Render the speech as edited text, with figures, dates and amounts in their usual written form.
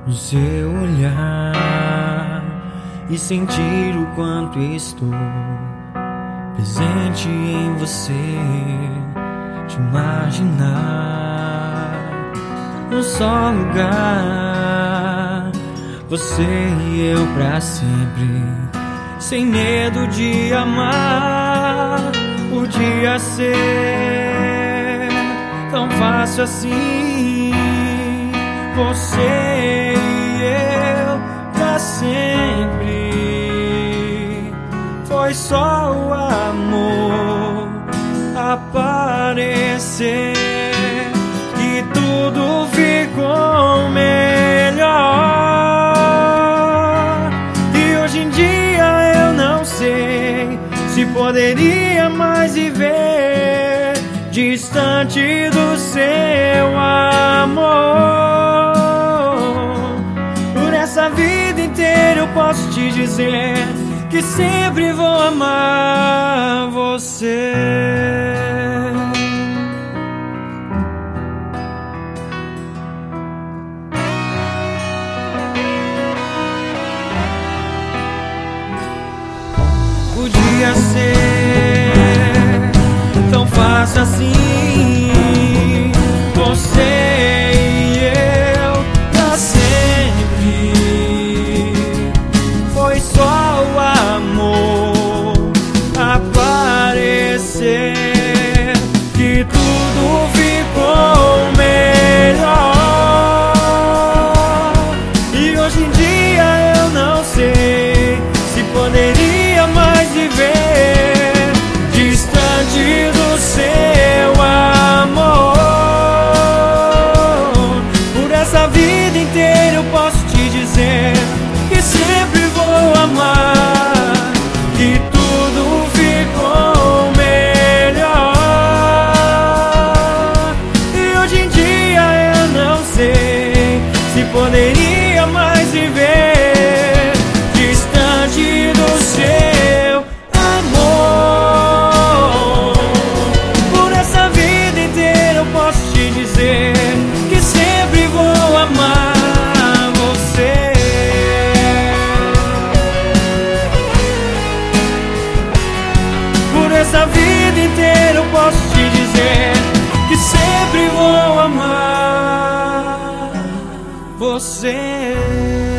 no seu olhar e sentir o quanto estou presente em você, te imaginar num só lugar, você e eu pra sempre, sem medo de amar. Podia ser tão fácil assim, você e eu pra sempre. Foi só o amor aparecer e tudo ficou melhor. E hoje em dia eu não sei se poderia mais viver distante do seu amor. Por essa vida inteira eu posso te dizer que sempre vou amar você. Podia ser tão fácil assim, você e eu pra sempre. Foi só o amor aparecer que tudo ficou melhor. E hoje em dia eu não sei se poderia mais viver distante do seu amor. Por essa vida inteira eu posso te dizer que sempre vou amar, que tudo ficou melhor. E hoje em dia eu não sei se poderia mais viver distante do seu amor. Por essa vida inteira eu posso te dizer que sempre vou amar você. Por essa vida inteira eu posso te dizer que sempre vou amar você.